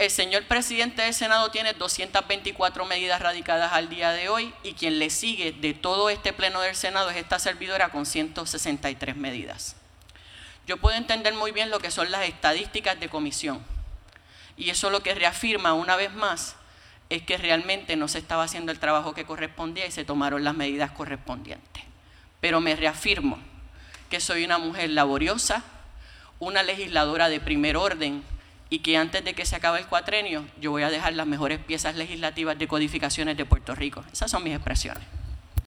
el señor presidente del Senado tiene 224 medidas radicadas al día de hoy y quien le sigue de todo este pleno del Senado es esta servidora con 163 medidas. Yo puedo entender muy bien lo que son las estadísticas de comisión y eso lo que reafirma una vez más es que realmente no se estaba haciendo el trabajo que correspondía y se tomaron las medidas correspondientes. Pero me reafirmo que soy una mujer laboriosa, una legisladora de primer orden y que antes de que se acabe el cuatrenio yo voy a dejar las mejores piezas legislativas de codificaciones de Puerto Rico. Esas son mis expresiones.